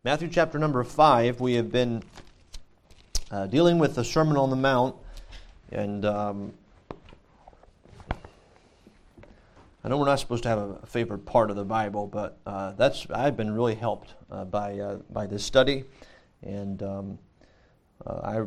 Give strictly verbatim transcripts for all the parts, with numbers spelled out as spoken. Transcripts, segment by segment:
Matthew chapter number five, we have been uh, dealing with the Sermon on the Mount, and um, I know we're not supposed to have a favorite part of the Bible, but uh, that's I've been really helped uh, by uh, by this study, and um, uh, I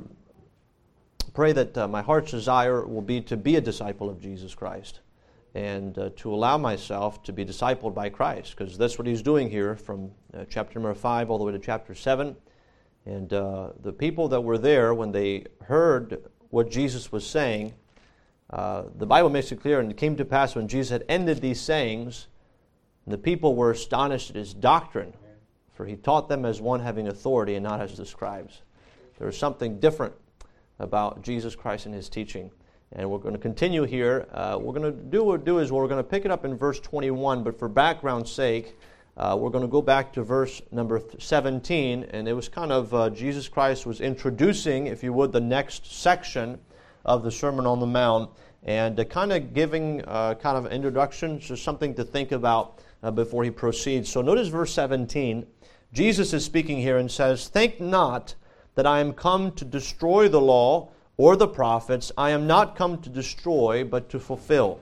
pray that uh, my heart's desire will be to be a disciple of Jesus Christ, and uh, to allow myself to be discipled by Christ, because that's what he's doing here from uh, chapter number five all the way to chapter seven. And uh, the people that were there, when they heard what Jesus was saying, uh, the Bible makes it clear, and it came to pass when Jesus had ended these sayings, the people were astonished at his doctrine, for he taught them as one having authority and not as the scribes. There was something different about Jesus Christ and his teaching. And we're going to continue here. Uh, we're going to do what do is we're going to pick it up in verse twenty-one, but for background's sake, uh, we're going to go back to verse number seventeen, and it was kind of uh, Jesus Christ was introducing, if you would, the next section of the Sermon on the Mount, and uh, kind of giving uh, kind of an introduction, just something to think about uh, before he proceeds. So notice verse seventeen. Jesus is speaking here and says, "Think not that I am come to destroy the law or the prophets. I am not come to destroy, but to fulfill.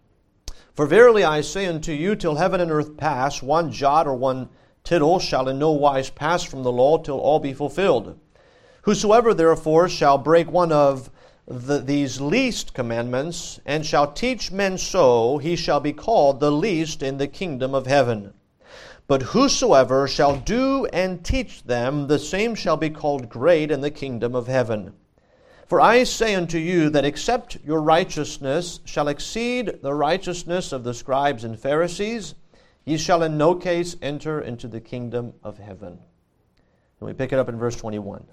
For verily I say unto you, till heaven and earth pass, one jot or one tittle shall in no wise pass from the law till all be fulfilled. Whosoever therefore shall break one of the, these least commandments, and shall teach men so, he shall be called the least in the kingdom of heaven. But whosoever shall do and teach them, the same shall be called great in the kingdom of heaven. For I say unto you that except your righteousness shall exceed the righteousness of the scribes and Pharisees, ye shall in no case enter into the kingdom of heaven." And we pick it up in verse twenty-one.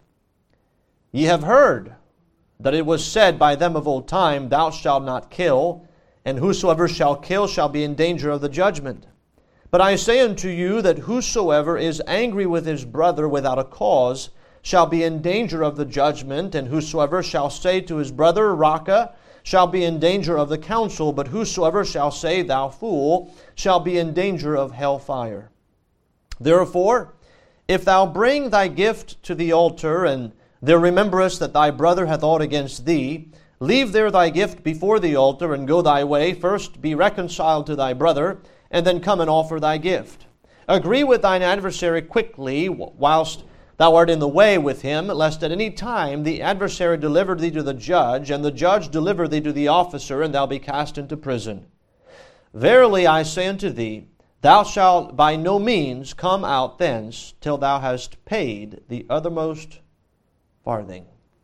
"Ye have heard that it was said by them of old time, Thou shalt not kill, and whosoever shall kill shall be in danger of the judgment. But I say unto you that whosoever is angry with his brother without a cause shall be in danger of the judgment, and whosoever shall say to his brother, Raca, shall be in danger of the council, but whosoever shall say, Thou fool, shall be in danger of hell fire. Therefore, if thou bring thy gift to the altar, and there rememberest that thy brother hath aught against thee, leave there thy gift before the altar, and go thy way. First be reconciled to thy brother, and then come and offer thy gift. Agree with thine adversary quickly, whilst thou art in the way with him, lest at any time the adversary deliver thee to the judge, and the judge deliver thee to the officer, and thou be cast into prison. Verily I say unto thee, thou shalt by no means come out thence, till thou hast paid the othermost farthing."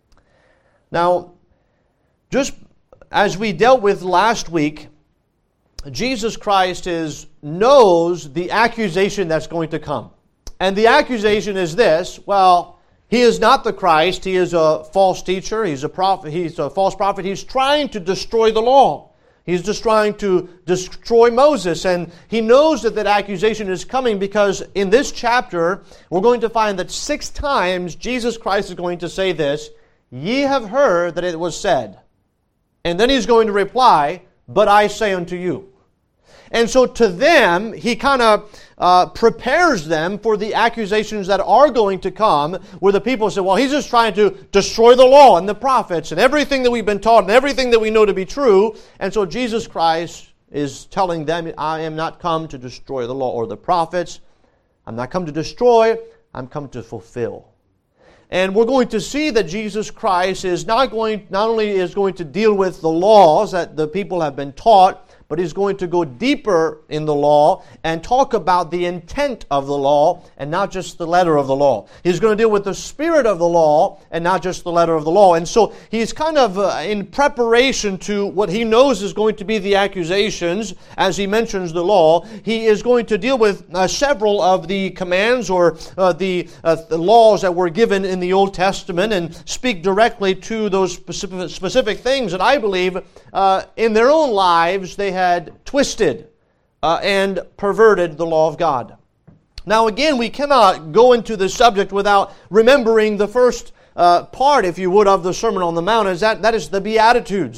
Now, just as we dealt with last week, Jesus Christ is knows the accusation that's going to come. And the accusation is this: well, he is not the Christ. He is a false teacher. He's a prophet. He's a false prophet. He's trying to destroy the law. He's just trying to destroy Moses. And he knows that that accusation is coming, because in this chapter, we're going to find that six times Jesus Christ is going to say this: "Ye have heard that it was said." And then he's going to reply, "But I say unto you." And so to them, he kind of uh, prepares them for the accusations that are going to come, where the people say, well, he's just trying to destroy the law and the prophets and everything that we've been taught and everything that we know to be true. And so Jesus Christ is telling them, I am not come to destroy the law or the prophets. I'm not come to destroy, I'm come to fulfill. And we're going to see that Jesus Christ is not going, not only is going to deal with the laws that the people have been taught, but he's going to go deeper in the law and talk about the intent of the law and not just the letter of the law. He's going to deal with the spirit of the law and not just the letter of the law. And so he's kind of uh, in preparation to what he knows is going to be the accusations as he mentions the law. He is going to deal with uh, several of the commands or uh, the, uh, the laws that were given in the Old Testament and speak directly to those specific, specific things that I believe uh, in their own lives they had twisted uh, and perverted the law of God. Now again, we cannot go into this subject without remembering the first uh, part, if you would, of the Sermon on the Mount, is that, that is the Beatitudes.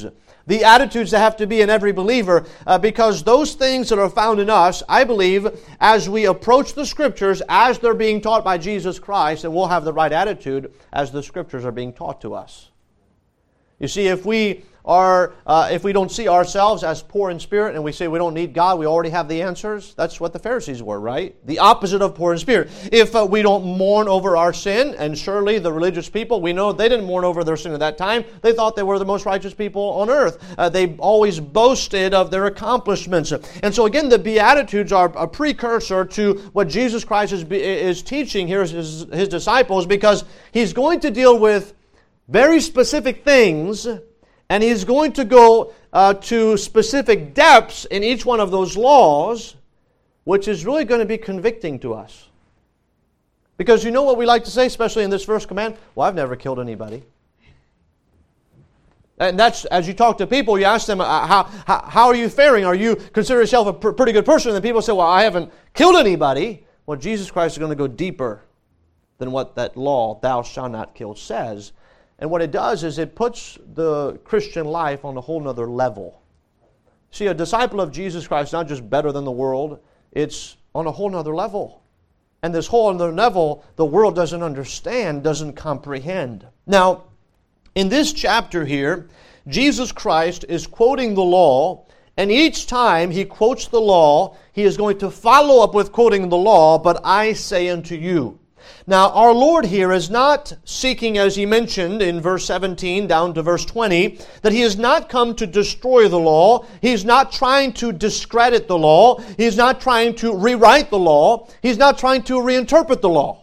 the attitudes that have to be in every believer, uh, because those things that are found in us, I believe, as we approach the Scriptures as they're being taught by Jesus Christ, and we'll have the right attitude as the Scriptures are being taught to us. You see, if we are, uh, if we don't see ourselves as poor in spirit and we say we don't need God, we already have the answers, that's what the Pharisees were, right? The opposite of poor in spirit. If uh, we don't mourn over our sin, and surely the religious people, we know they didn't mourn over their sin at that time. They thought they were the most righteous people on earth. Uh, they always boasted of their accomplishments. And so again, the Beatitudes are a precursor to what Jesus Christ is, is teaching here as his, his disciples, because He's going to deal with very specific things, and He's going to go uh, to specific depths in each one of those laws, which is really going to be convicting to us. Because you know what we like to say, especially in this first command? Well, I've never killed anybody. And that's, as you talk to people, you ask them, uh, how, how, how are you faring? Are you consider yourself a pr- pretty good person? And then people say, well, I haven't killed anybody. Well, Jesus Christ is going to go deeper than what that law, thou shalt not kill, says. And what it does is it puts the Christian life on a whole nother level. See, a disciple of Jesus Christ is not just better than the world, it's on a whole nother level. And this whole other level, the world doesn't understand, doesn't comprehend. Now, in this chapter here, Jesus Christ is quoting the law, and each time He quotes the law, He is going to follow up with quoting the law, but I say unto you. Now, our Lord here is not seeking, as He mentioned in verse seventeen down to verse twenty, that He has not come to destroy the law. He's not trying to discredit the law. He's not trying to rewrite the law. He's not trying to reinterpret the law.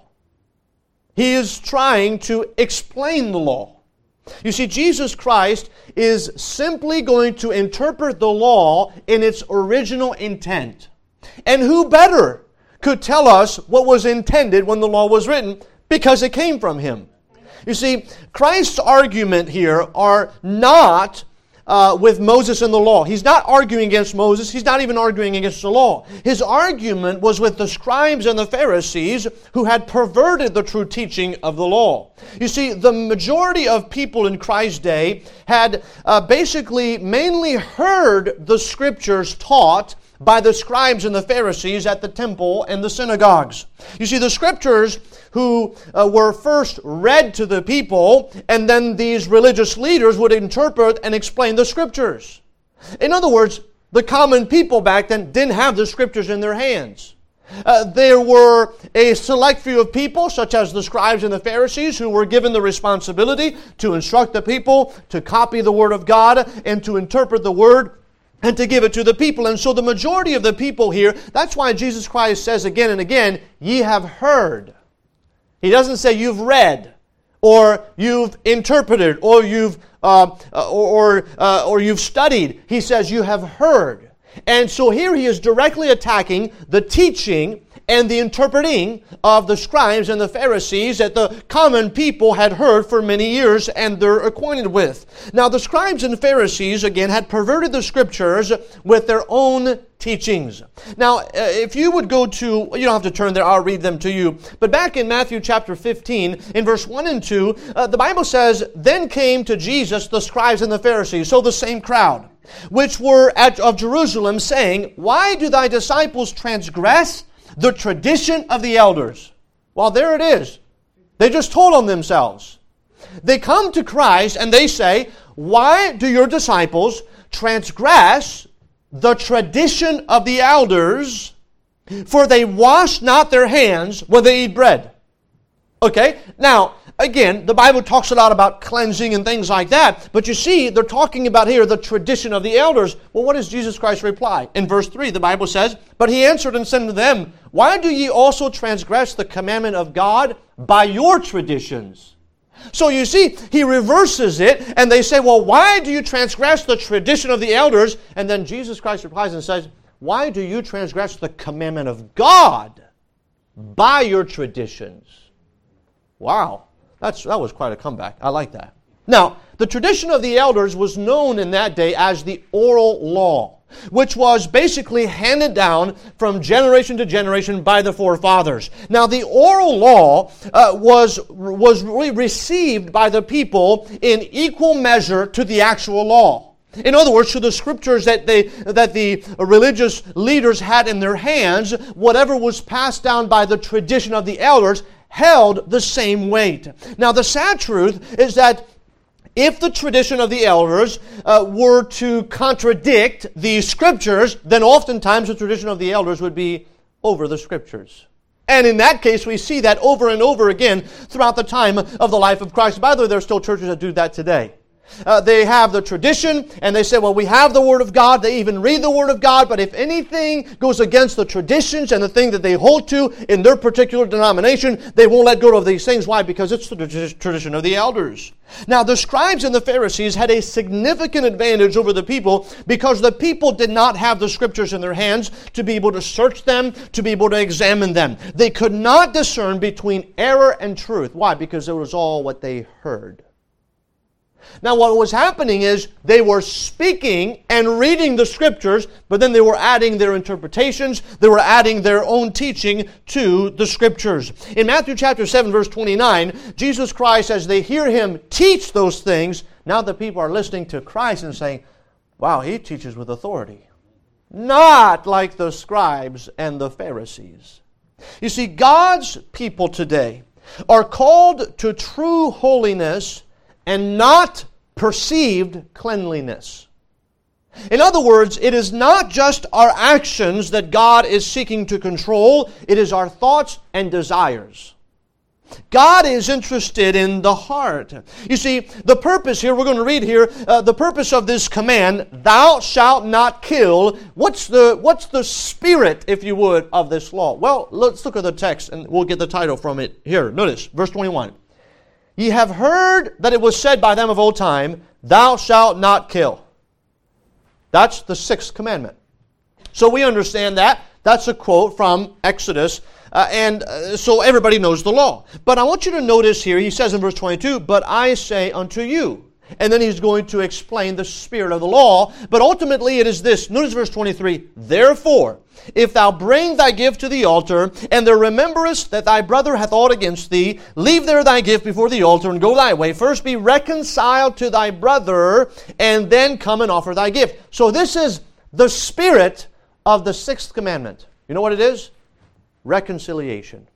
He is trying to explain the law. You see, Jesus Christ is simply going to interpret the law in its original intent. And who better could tell us what was intended when the law was written, because it came from Him. You see, Christ's argument here are not uh, with Moses and the law. He's not arguing against Moses. He's not even arguing against the law. His argument was with the scribes and the Pharisees who had perverted the true teaching of the law. You see, the majority of people in Christ's day had uh, basically mainly heard the Scriptures taught by the scribes and the Pharisees at the temple and the synagogues. You see, the Scriptures who uh, were first read to the people, and then these religious leaders would interpret and explain the Scriptures. In other words, the common people back then didn't have the Scriptures in their hands. Uh, there were a select few of people, such as the scribes and the Pharisees, who were given the responsibility to instruct the people, to copy the Word of God, and to interpret the Word, and to give it to the people. And so the majority of the people here, that's why Jesus Christ says again and again, ye have heard. He doesn't say you've read, or you've interpreted, or you've uh, or or, uh, or you've studied. He says you have heard. And so here he is directly attacking the teaching and the interpreting of the scribes and the Pharisees that the common people had heard for many years and they're acquainted with. Now the scribes and Pharisees, again, had perverted the Scriptures with their own teachings. Now, uh, if you would go to, you don't have to turn there, I'll read them to you. But back in Matthew chapter fifteen, in verse one and two, uh, the Bible says, then came to Jesus the scribes and the Pharisees, so the same crowd, which were at, of Jerusalem, saying, why do thy disciples transgress the tradition of the elders? Well, there it is. They just told on themselves. They come to Christ and they say, why do your disciples transgress the tradition of the elders, for they wash not their hands when they eat bread? Okay, now, again, the Bible talks a lot about cleansing and things like that, but you see, they're talking about here the tradition of the elders. Well, what does Jesus Christ reply? In verse three, the Bible says, but He answered and said unto them, why do ye also transgress the commandment of God by your traditions? So you see, He reverses it, and they say, well, why do you transgress the tradition of the elders? And then Jesus Christ replies and says, why do you transgress the commandment of God by your traditions? Wow, that's, that was quite a comeback. I like that. Now, the tradition of the elders was known in that day as the oral law, which was basically handed down from generation to generation by the forefathers. Now, the oral law uh, was, was re- received by the people in equal measure to the actual law. In other words, to the scriptures that they that the religious leaders had in their hands, whatever was passed down by the tradition of the elders held the same weight. Now, the sad truth is that if the tradition of the elders uh, were to contradict the scriptures, then oftentimes the tradition of the elders would be over the scriptures. And in that case, we see that over and over again throughout the time of the life of Christ. By the way, there are still churches that do that today. Uh, they have the tradition, and they say, well, we have the Word of God. They even read the Word of God, but if anything goes against the traditions and the thing that they hold to in their particular denomination, they won't let go of these things. Why? Because it's the tradition of the elders. Now, the scribes and the Pharisees had a significant advantage over the people because the people did not have the scriptures in their hands to be able to search them, to be able to examine them. They could not discern between error and truth. Why? Because it was all what they heard. Now, what was happening is they were speaking and reading the scriptures, but then they were adding their interpretations, they were adding their own teaching to the scriptures. In Matthew chapter seven, verse twenty-nine, Jesus Christ, as they hear Him teach those things, now the people are listening to Christ and saying, wow, He teaches with authority. Not like the scribes and the Pharisees. You see, God's people today are called to true holiness and not perceived cleanliness. In other words, it is not just our actions that God is seeking to control, it is our thoughts and desires. God is interested in the heart. You see, the purpose here, we're going to read here, uh, the purpose of this command, thou shalt not kill, what's the, what's the spirit, if you would, of this law? Well, let's look at the text and we'll get the title from it here. Notice, verse twenty-one. Ye have heard that it was said by them of old time, thou shalt not kill. That's the sixth commandment. So we understand that. That's a quote from Exodus. Uh, and uh, so everybody knows the law. But I want you to notice here, he says in verse twenty-two, but I say unto you. And then he's going to explain the spirit of the law. But ultimately it is this. Notice verse twenty-three. Therefore, if thou bring thy gift to the altar, and there rememberest that thy brother hath aught against thee, leave there thy gift before the altar, and go thy way. First be reconciled to thy brother, and then come and offer thy gift. So this is the spirit of the sixth commandment. You know what it is? Reconciliation.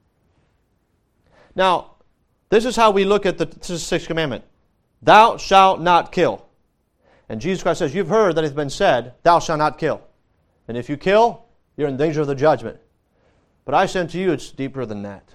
Now, this is how we look at the, the sixth commandment. Thou shalt not kill. And Jesus Christ says, you've heard that it has been said, thou shalt not kill. And if you kill, you're in danger of the judgment. But I say unto you, it's deeper than that.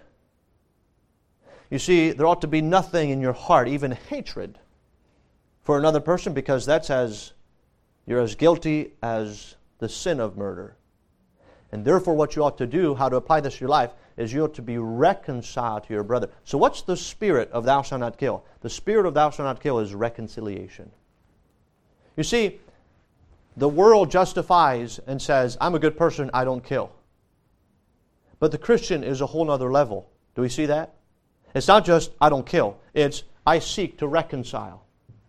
You see, there ought to be nothing in your heart, even hatred, for another person, because that's as, you're as guilty as the sin of murder. And therefore what you ought to do, how to apply this to your life, is you ought to be reconciled to your brother. So what's the spirit of thou shalt not kill? The spirit of thou shalt not kill is reconciliation. You see, the world justifies and says, I'm a good person, I don't kill. But the Christian is a whole other level. Do we see that? It's not just, I don't kill. It's, I seek to reconcile.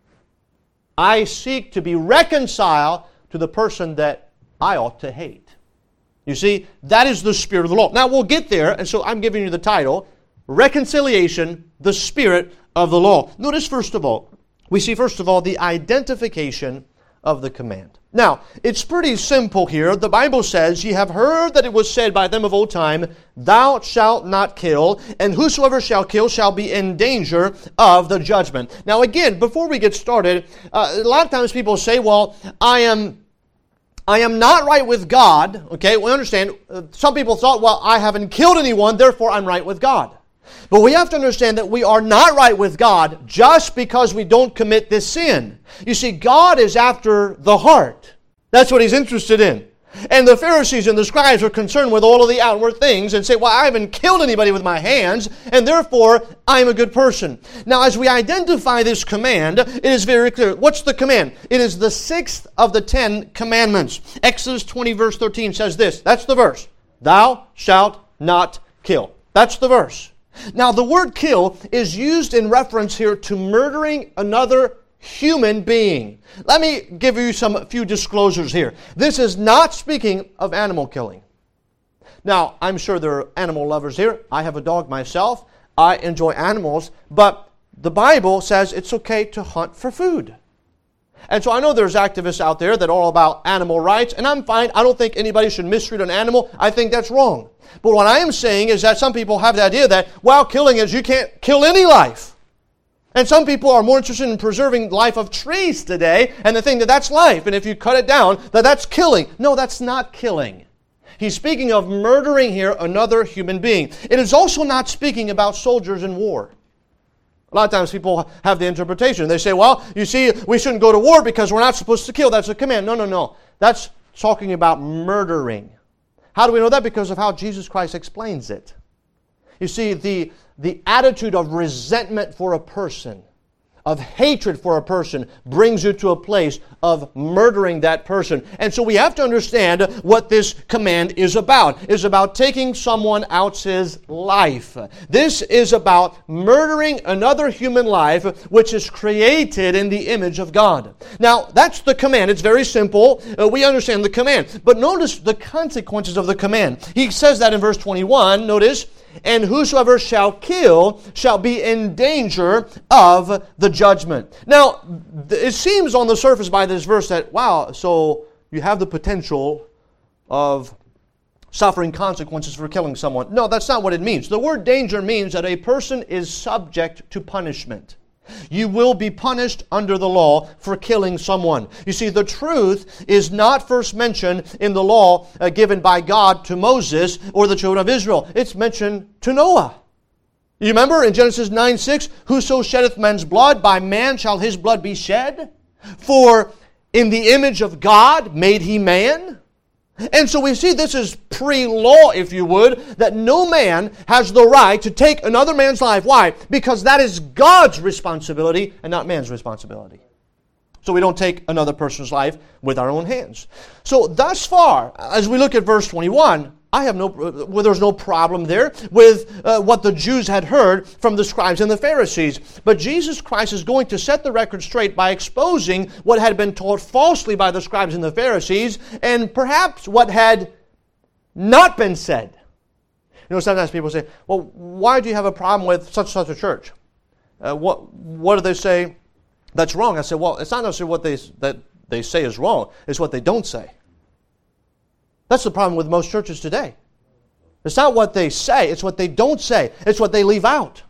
I seek to be reconciled to the person that I ought to hate. You see, that is the spirit of the law. Now, we'll get there, and so I'm giving you the title, Reconciliation, the Spirit of the Law. Notice, first of all, we see, first of all, the identification of the command. Now, it's pretty simple here. The Bible says, ye have heard that it was said by them of old time, thou shalt not kill, and whosoever shall kill shall be in danger of the judgment. Now, again, before we get started, uh, a lot of times people say, well, I am... I am not right with God. Okay, we understand. Uh, some people thought, well, I haven't killed anyone, therefore I'm right with God. But we have to understand that we are not right with God just because we don't commit this sin. You see, God is after the heart. That's what He's interested in. And the Pharisees and the scribes are concerned with all of the outward things and say, well, I haven't killed anybody with my hands, and therefore I am a good person. Now, as we identify this command, it is very clear. What's the command? It is the sixth of the Ten Commandments. Exodus twenty, verse thirteen says this. That's the verse. Thou shalt not kill. That's the verse. Now, the word kill is used in reference here to murdering another human being. Let me give you some few disclosures here. This is not speaking of animal killing. Now, I'm sure there are animal lovers here. I have a dog myself. I enjoy animals, but the Bible says it's okay to hunt for food. And so I know there's activists out there that are all about animal rights, and I'm fine. I don't think anybody should mistreat an animal. I think that's wrong. But what I am saying is that some people have the idea that, well, killing is you can't kill any life. And some people are more interested in preserving life of trees today, and they think that that's life, and if you cut it down, that that's killing. No, that's not killing. He's speaking of murdering here another human being. It is also not speaking about soldiers in war. A lot of times people have the interpretation. They say, well, you see, we shouldn't go to war because we're not supposed to kill. That's a command. No, no, no. That's talking about murdering. How do we know that? Because of how Jesus Christ explains it. You see, the, the attitude of resentment for a person, of hatred for a person, brings you to a place of murdering that person. And so we have to understand what this command is about. It's about taking someone else's life. This is about murdering another human life which is created in the image of God. Now, that's the command. It's very simple. Uh, we understand the command. But notice the consequences of the command. He says that in verse twenty-one. Notice, and whosoever shall kill shall be in danger of the judgment. Now, it seems on the surface by this verse that, wow, so you have the potential of suffering consequences for killing someone. No, that's not what it means. The word danger means that a person is subject to punishment. You will be punished under the law for killing someone. You see, the truth is not first mentioned in the law uh, given by God to Moses or the children of Israel. It's mentioned to Noah. You remember in Genesis nine six, whoso sheddeth man's blood, by man shall his blood be shed. For in the image of God made he man. And so we see this is pre-law, if you would, that no man has the right to take another man's life. Why? Because that is God's responsibility and not man's responsibility. So we don't take another person's life with our own hands. So thus far, as we look at verse twenty-one, I have no, well, there's no problem there with uh, what the Jews had heard from the scribes and the Pharisees. But Jesus Christ is going to set the record straight by exposing what had been taught falsely by the scribes and the Pharisees, and perhaps what had not been said. You know, sometimes people say, well, why do you have a problem with such such a church? Uh, what what do they say that's wrong? I say, well, it's not necessarily what they that they say is wrong. It's what they don't say. That's the problem with most churches today. It's not what they say, it's what they don't say. It's what they leave out.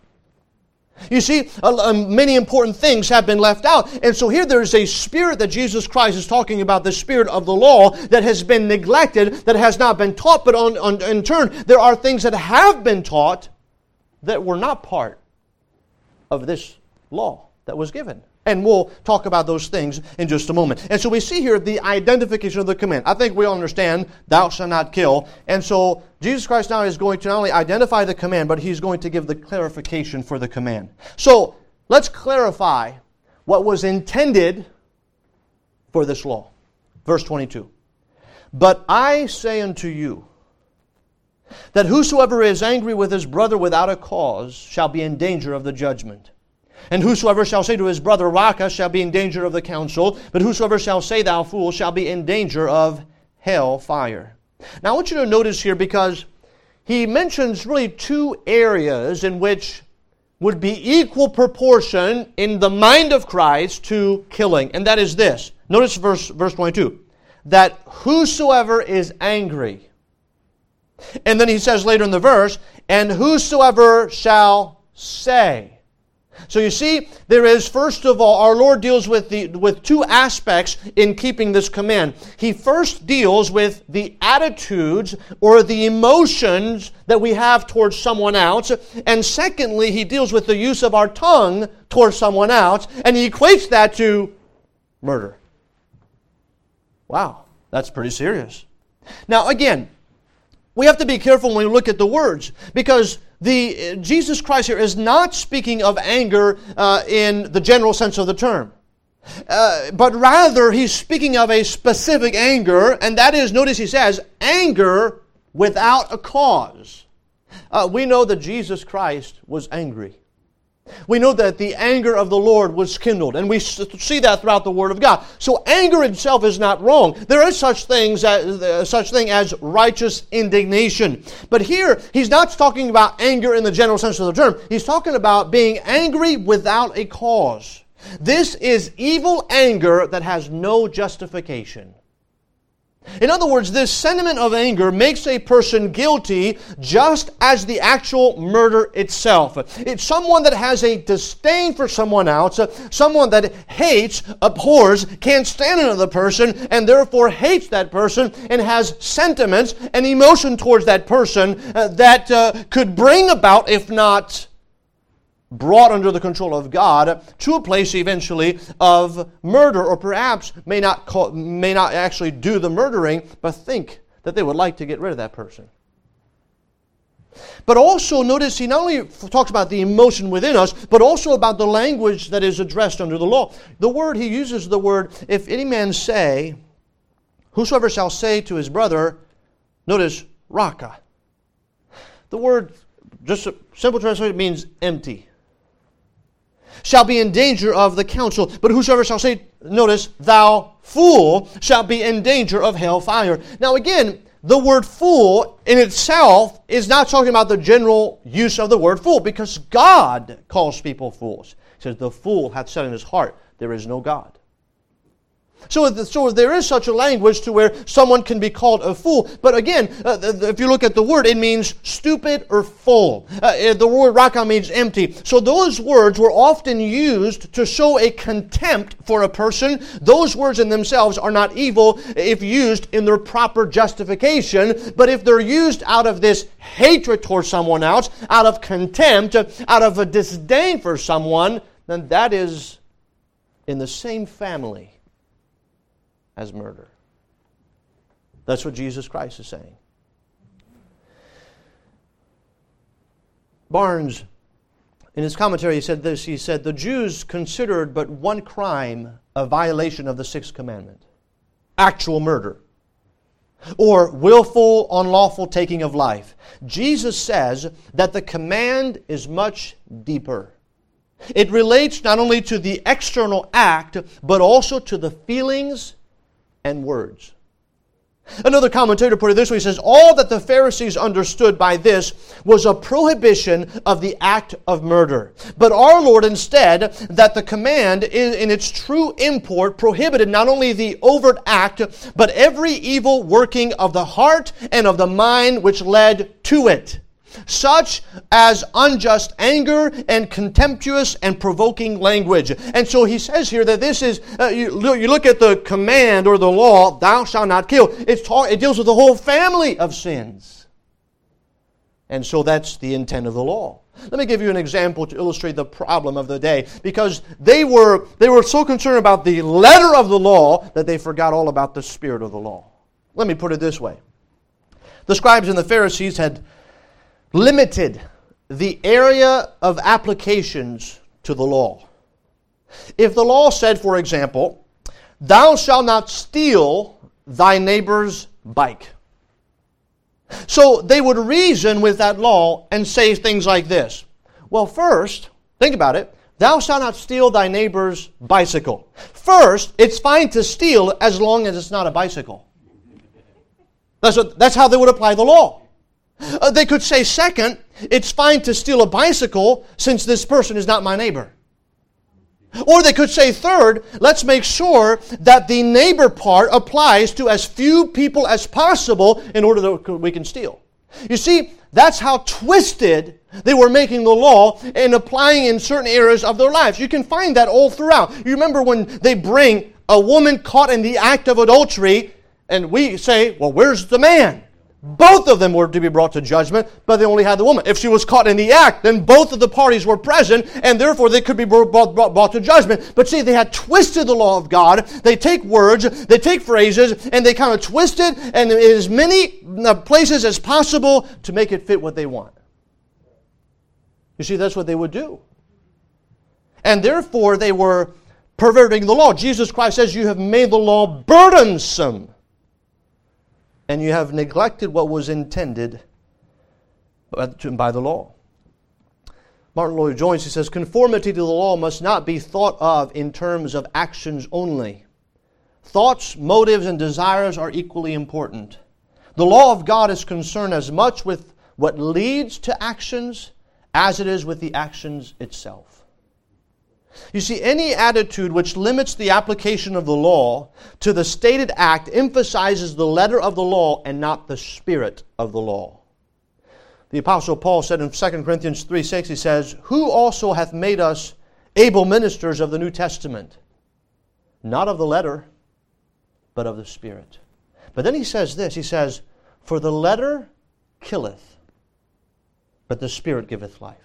You see, uh, many important things have been left out. And so here there is a spirit that Jesus Christ is talking about, the spirit of the law that has been neglected, that has not been taught. But on, on, in turn, there are things that have been taught that were not part of this law that was given. And we'll talk about those things in just a moment. And so we see here the identification of the command. I think we all understand, thou shalt not kill. And so Jesus Christ now is going to not only identify the command, but He's going to give the clarification for the command. So let's clarify what was intended for this law. Verse twenty-two. But I say unto you, that whosoever is angry with his brother without a cause shall be in danger of the judgment. And whosoever shall say to his brother, Raca, shall be in danger of the council. But whosoever shall say, thou fool, shall be in danger of hell fire. Now I want you to notice here, because he mentions really two areas in which would be equal proportion in the mind of Christ to killing. And that is this. Notice verse, verse twenty-two. That whosoever is angry. And then he says later in the verse, and whosoever shall say. So you see, there is, first of all, our Lord deals with the with two aspects in keeping this command. He first deals with the attitudes or the emotions that we have towards someone else. And secondly, He deals with the use of our tongue towards someone else. And He equates that to murder. Wow, that's pretty serious. Now again, we have to be careful when we look at the words, because the Jesus Christ here is not speaking of anger uh, in the general sense of the term. Uh, but rather, He's speaking of a specific anger, and that is, notice He says, anger without a cause. Uh, we know that Jesus Christ was angry. We know that the anger of the Lord was kindled, and we see that throughout the Word of God. So anger itself is not wrong. There is such things as, uh, such thing as righteous indignation. But here, He's not talking about anger in the general sense of the term. He's talking about being angry without a cause. This is evil anger that has no justification. In other words, this sentiment of anger makes a person guilty just as the actual murder itself. It's someone that has a disdain for someone else, someone that hates, abhors, can't stand another person, and therefore hates that person and has sentiments and emotion towards that person uh, that uh, could bring about, if not brought under the control of God, to a place eventually of murder, or perhaps may not call, may not actually do the murdering, but think that they would like to get rid of that person. But also notice he not only talks about the emotion within us, but also about the language that is addressed under the law. The word, he uses the word, if any man say, whosoever shall say to his brother, notice, raka. The word, just a simple translation, means empty. Shall be in danger of the council. But whosoever shall say, notice, thou fool, shall be in danger of hell fire. Now again, the word fool in itself is not talking about the general use of the word fool, because God calls people fools. He says, the fool hath said in his heart, there is no God. So, so there is such a language to where someone can be called a fool. But again, uh, if you look at the word, it means stupid or full. Uh, the word raka means empty. So those words were often used to show a contempt for a person. Those words in themselves are not evil if used in their proper justification. But if they're used out of this hatred towards someone else, out of contempt, out of a disdain for someone, then that is in the same family as murder. That's what Jesus Christ is saying. Barnes, in his commentary, he said this. He said, the Jews considered but one crime a violation of the sixth commandment. Actual murder. Or willful, unlawful taking of life. Jesus says that the command is much deeper. It relates not only to the external act, but also to the feelings and words. Another commentator put it this way, he says, all that the Pharisees understood by this was a prohibition of the act of murder. But our Lord instead, that the command in its true import prohibited not only the overt act, but every evil working of the heart and of the mind which led to it, such as unjust anger and contemptuous and provoking language. And so he says here that this is, uh, you, you look at the command or the law, thou shalt not kill. It's talk, it deals with the whole family of sins. And so that's the intent of the law. Let me give you an example to illustrate the problem of the day, because they were, they were so concerned about the letter of the law that they forgot all about the spirit of the law. Let me put it this way. The scribes and the Pharisees had limited the area of applications to the law. If the law said, for example, thou shalt not steal thy neighbor's bike. So they would reason with that law and say things like this. Well, first, think about it. Thou shalt not steal thy neighbor's bicycle. First, it's fine to steal as long as it's not a bicycle. That's, what, that's how they would apply the law. Uh, they could say, second, it's fine to steal a bicycle since this person is not my neighbor. Or they could say, third, let's make sure that the neighbor part applies to as few people as possible in order that we can steal. You see, that's how twisted they were making the law and applying in certain areas of their lives. You can find that all throughout. You remember when they bring a woman caught in the act of adultery, and we say, well, where's the man? Both of them were to be brought to judgment, but they only had the woman. If she was caught in the act, then both of the parties were present, and therefore they could be brought, brought, brought to judgment. But see, they had twisted the law of God. They take words, they take phrases, and they kind of twist it, and in as many places as possible to make it fit what they want. You see, that's what they would do. And therefore, they were perverting the law. Jesus Christ says, you have made the law burdensome, and you have neglected what was intended by the law. Martin Lloyd-Jones, he says, conformity to the law must not be thought of in terms of actions only. Thoughts, motives, and desires are equally important. The law of God is concerned as much with what leads to actions as it is with the actions itself. You see, any attitude which limits the application of the law to the stated act emphasizes the letter of the law and not the spirit of the law. The Apostle Paul said in Second Corinthians three six, he says, "Who also hath made us able ministers of the New Testament, not of the letter, but of the Spirit." But then he says this, he says, "For the letter killeth, but the Spirit giveth life."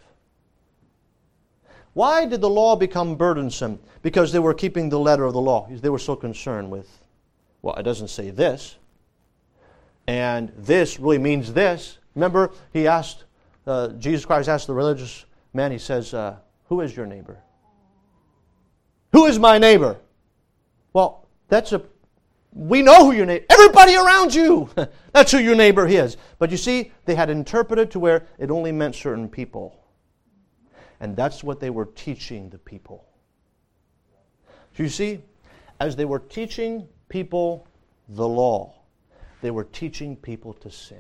Why did the law become burdensome? Because they were keeping the letter of the law. They were so concerned with, well, it doesn't say this, and this really means this. Remember, he asked, uh, Jesus Christ asked the religious man, he says, uh, who is your neighbor? Who is my neighbor? Well, that's a, we know who your neighbor, everybody around you, that's who your neighbor is. But you see, they had interpreted to where it only meant certain people. And that's what they were teaching the people. So you see, as they were teaching people the law, they were teaching people to sin.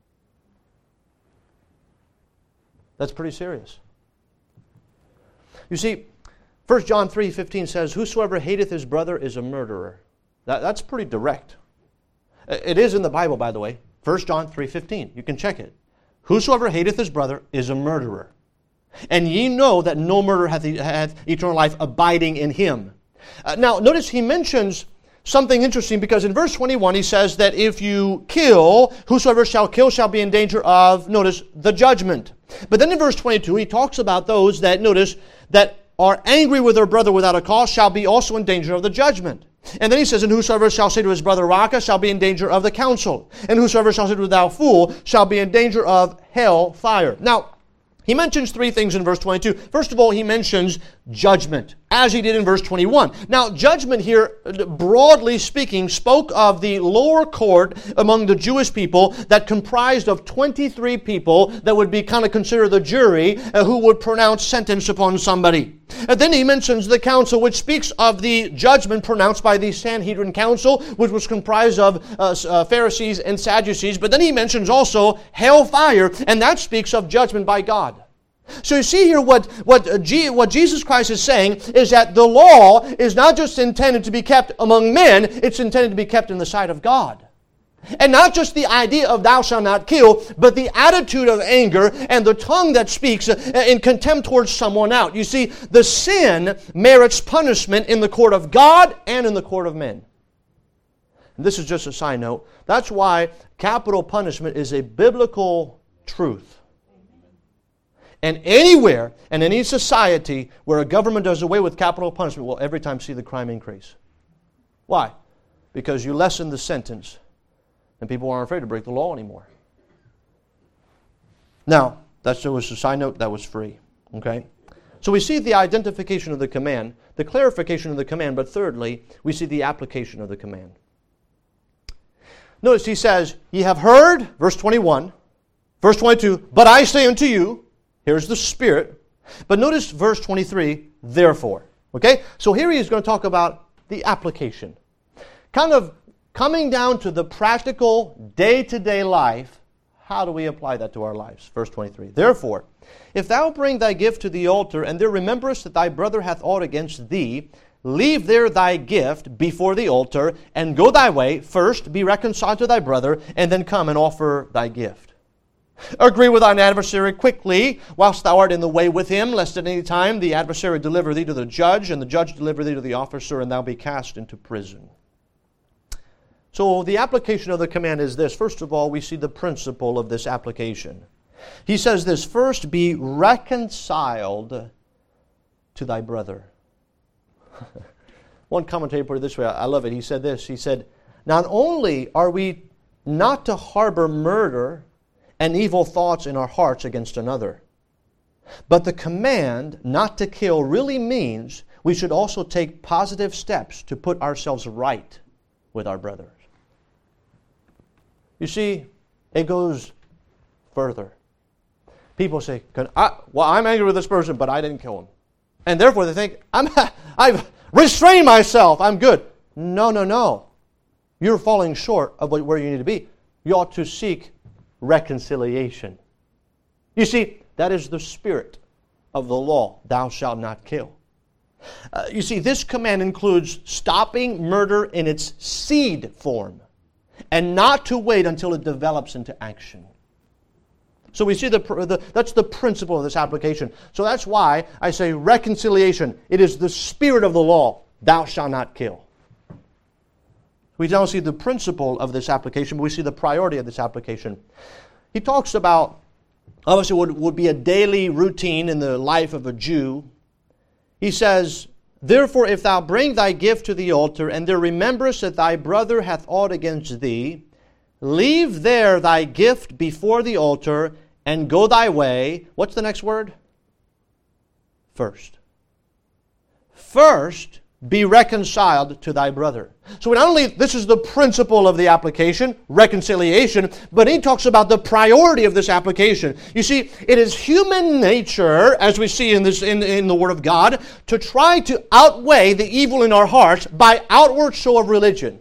That's pretty serious. You see, First John three fifteen says, "Whosoever hateth his brother is a murderer." That, that's pretty direct. It is in the Bible, by the way. First John three fifteen. You can check it. "Whosoever hateth his brother is a murderer. And ye know that no murderer hath, hath eternal life abiding in him." Uh, now, notice he mentions something interesting, because in verse twenty-one he says that if you kill, whosoever shall kill shall be in danger of, notice, the judgment. But then in verse twenty-two he talks about those that, notice, that are angry with their brother without a cause shall be also in danger of the judgment. And then he says, "And whosoever shall say to his brother, Raca, shall be in danger of the council. And whosoever shall say to thou fool, shall be in danger of hell fire." Now, he mentions three things in verse twenty-two. First of all, he mentions judgment, as he did in verse twenty-one. Now, judgment here, broadly speaking, spoke of the lower court among the Jewish people that comprised of twenty-three people that would be kind of considered the jury uh, who would pronounce sentence upon somebody. And then he mentions the council, which speaks of the judgment pronounced by the Sanhedrin council, which was comprised of uh, uh, Pharisees and Sadducees. But then he mentions also hellfire, and that speaks of judgment by God. So you see here what, what, uh, G, what Jesus Christ is saying is that the law is not just intended to be kept among men, it's intended to be kept in the sight of God. And not just the idea of thou shalt not kill, but the attitude of anger and the tongue that speaks in contempt towards someone else. You see, the sin merits punishment in the court of God and in the court of men. And this is just a side note. That's why capital punishment is a biblical truth. And anywhere, and any society where a government does away with capital punishment will every time see the crime increase. Why? Because you lessen the sentence, and people aren't afraid to break the law anymore. Now, that's just a side note, that was free. Okay? So we see the identification of the command, the clarification of the command, but thirdly, we see the application of the command. Notice he says, "Ye have heard," verse twenty-one, verse twenty-two, "but I say unto you," here's the Spirit. But notice verse twenty-three, "therefore." Okay? So here he is going to talk about the application. Kind of coming down to the practical day-to-day life, how do we apply that to our lives? Verse twenty-three, "Therefore, if thou bring thy gift to the altar, and there rememberest that thy brother hath aught against thee, leave there thy gift before the altar, and go thy way. First be reconciled to thy brother, and then come and offer thy gift. Agree with thine adversary quickly, whilst thou art in the way with him, lest at any time the adversary deliver thee to the judge, and the judge deliver thee to the officer, and thou be cast into prison." So the application of the command is this. First of all, we see the principle of this application. He says this, "First be reconciled to thy brother." One commentator put it this way, I love it. He said this, he said, "Not only are we not to harbor murder and evil thoughts in our hearts against another, but the command not to kill really means we should also take positive steps to put ourselves right with our brothers." You see, it goes further. People say, I, well, I'm angry with this person, but I didn't kill him. And therefore they think, I'm, I've restrained myself, I'm good. No, no, no. You're falling short of where you need to be. You ought to seek reconciliation. You see, that is the spirit of the law, thou shalt not kill. Uh, you see, this command includes stopping murder in its seed form and not to wait until it develops into action. So we see the, the that's the principle of this application. So that's why I say reconciliation. It is the spirit of the law. Thou shalt not kill. We don't see the principle of this application, but we see the priority of this application. He talks about, obviously, what would be a daily routine in the life of a Jew. He says, therefore, if thou bring thy gift to the altar, and there rememberest that thy brother hath aught against thee, leave there thy gift before the altar, and go thy way. What's the next word? First. First, be reconciled to thy brother. So not only this is the principle of the application, reconciliation, but he talks about the priority of this application. You see, it is human nature, as we see in this in, in the Word of God, to try to outweigh the evil in our hearts by outward show of religion.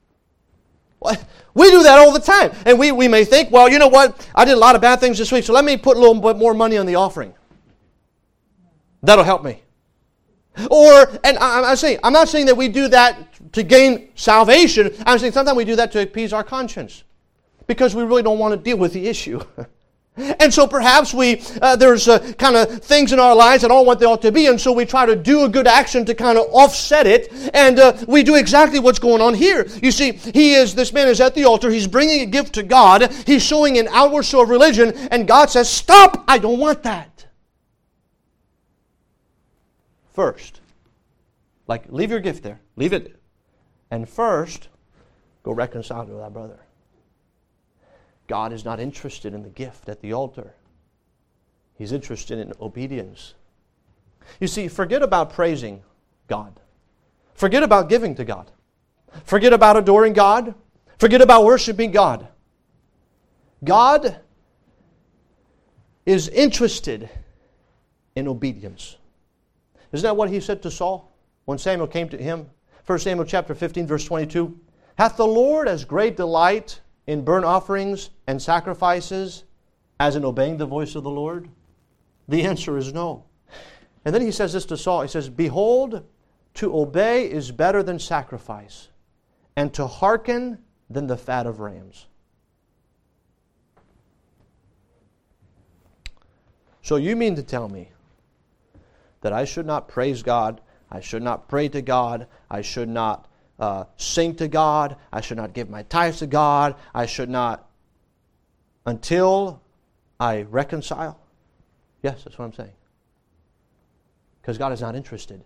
We do that all the time. And we, we may think, well, you know what? I did a lot of bad things this week, so let me put a little bit more money on the offering. That'll help me. Or, and I, I'm saying, I'm not saying that we do that to gain salvation. I'm saying sometimes we do that to appease our conscience because we really don't want to deal with the issue. And so perhaps we uh, there's uh, kind of things in our lives that aren't what they ought to be, and so we try to do a good action to kind of offset it, and uh, we do exactly what's going on here. You see, he is this man is at the altar. He's bringing a gift to God. He's showing an outward show of religion, and God says, "Stop! I don't want that." First, like leave your gift there, leave it, and first, go reconcile to thy brother. God is not interested in the gift at the altar. He's interested in obedience. You see, forget about praising God. Forget about giving to God. Forget about adoring God. Forget about worshiping God. God is interested in obedience. Isn't that what he said to Saul when Samuel came to him? First Samuel chapter fifteen, verse twenty-two. Hath the Lord as great delight in burnt offerings and sacrifices as in obeying the voice of the Lord? The answer is no. And then he says this to Saul. He says, behold, to obey is better than sacrifice, and to hearken than the fat of rams. So you mean to tell me that I should not praise God, I should not pray to God, I should not Uh, sing to God, I should not give my tithes to God, I should not until I reconcile? Yes, that's what I'm saying. Because God is not interested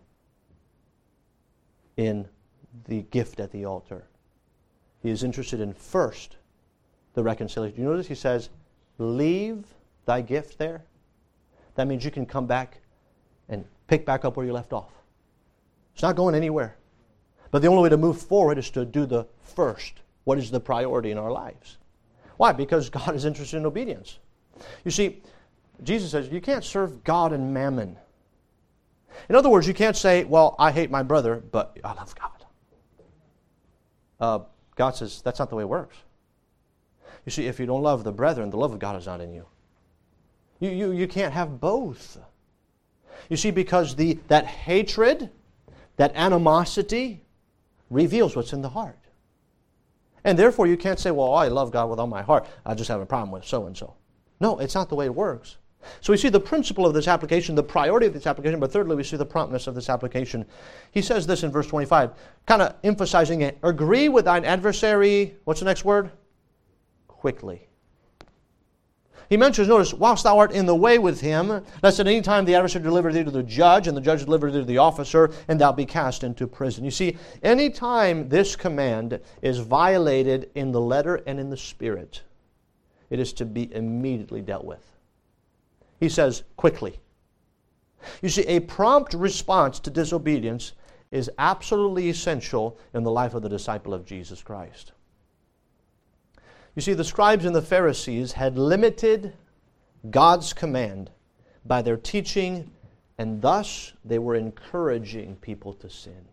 in the gift at the altar. He is interested in first the reconciliation. You notice he says, leave thy gift there. That means you can come back and pick back up where you left off. It's not going anywhere. But the only way to move forward is to do the first. What is the priority in our lives? Why? Because God is interested in obedience. You see, Jesus says you can't serve God and mammon. In other words, you can't say, well, I hate my brother, but I love God. Uh, God says that's not the way it works. You see, if you don't love the brethren, the love of God is not in you. You, you, you can't have both. You see, because the that hatred, that animosity, reveals what's in the heart. And therefore you can't say, well, I love God with all my heart. I just have a problem with so-and-so. No, it's not the way it works. So we see the principle of this application, the priority of this application, but thirdly we see the promptness of this application. He says this in verse twenty-five, kind of emphasizing it. Agree with thine adversary, what's the next word? Quickly. He mentions, notice, whilst thou art in the way with him, lest at any time the adversary deliver thee to the judge, and the judge deliver thee to the officer, and thou be cast into prison. You see, any time this command is violated in the letter and in the spirit, it is to be immediately dealt with. He says, quickly. You see, a prompt response to disobedience is absolutely essential in the life of the disciple of Jesus Christ. You see, the scribes and the Pharisees had limited God's command by their teaching, and thus they were encouraging people to sin.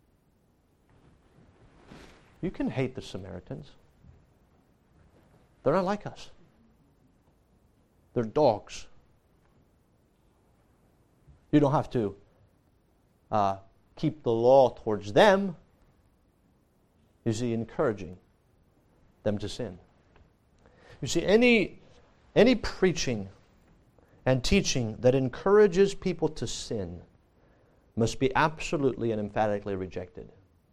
You can hate the Samaritans. They're not like us. They're dogs. You don't have to uh, keep the law towards them. You see, encouraging them to sin. You see, any, any preaching and teaching that encourages people to sin must be absolutely and emphatically rejected.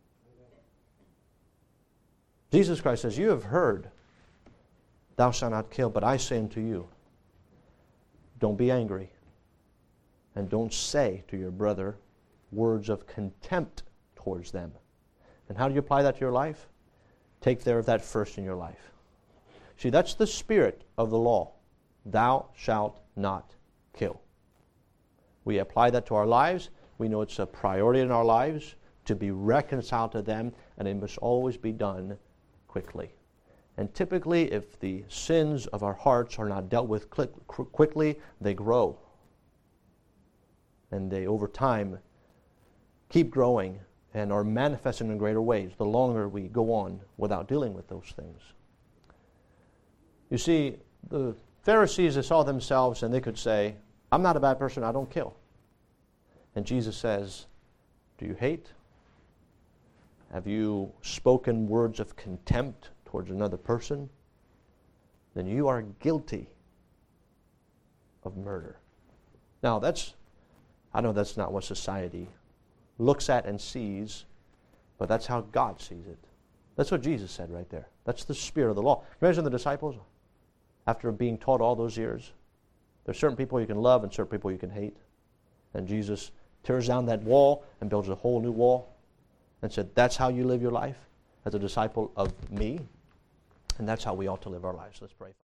Jesus Christ says, you have heard, thou shalt not kill, but I say unto you, don't be angry, and don't say to your brother words of contempt towards them. And how do you apply that to your life? Take care of that first in your life. See, that's the spirit of the law. Thou shalt not kill. We apply that to our lives. We know it's a priority in our lives to be reconciled to them, and it must always be done quickly. And typically, if the sins of our hearts are not dealt with quickly, they grow. And they, over time, keep growing and are manifesting in greater ways the longer we go on without dealing with those things. You see, the Pharisees, they saw themselves and they could say, I'm not a bad person, I don't kill. And Jesus says, do you hate? Have you spoken words of contempt towards another person? Then you are guilty of murder. Now that's, I know that's not what society looks at and sees, but that's how God sees it. That's what Jesus said right there. That's the spirit of the law. Imagine the disciples, after being taught all those years, there's certain people you can love and certain people you can hate. And Jesus tears down that wall and builds a whole new wall and said, that's how you live your life as a disciple of me, and that's how we ought to live our lives. Let's pray.